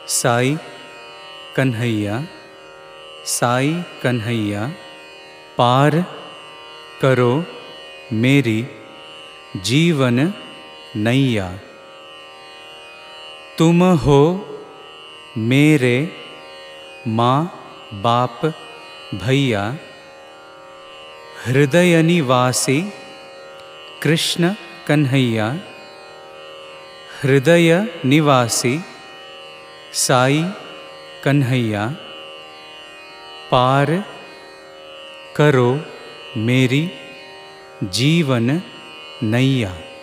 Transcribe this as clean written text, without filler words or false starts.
साई कन्हैया, साई कन्हैया, पार करो मेरी जीवन नैया। तुम हो मेरे माँ बाप भैया, हृदय निवासी कृष्ण कन्हैया, हृदय निवासी साई कन्हैया, पार करो मेरी जीवन नैया।